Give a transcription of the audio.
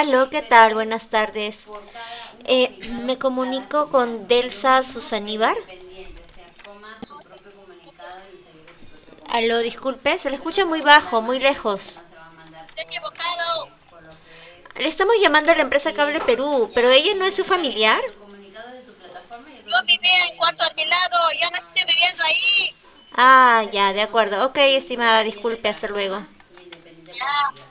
Aló, ¿qué tal? Buenas tardes. Me comunico con Delsa Susaníbar. Aló, disculpe, se le escucha muy bajo, muy lejos. Te he equivocado. Le estamos llamando a la empresa Cable Perú, pero ella no es su familiar. Yo vivía en cuarto alquilado, ya no estoy viviendo ahí. Ah, ya, de acuerdo. Ok, estimada, disculpe, hasta luego. Ya.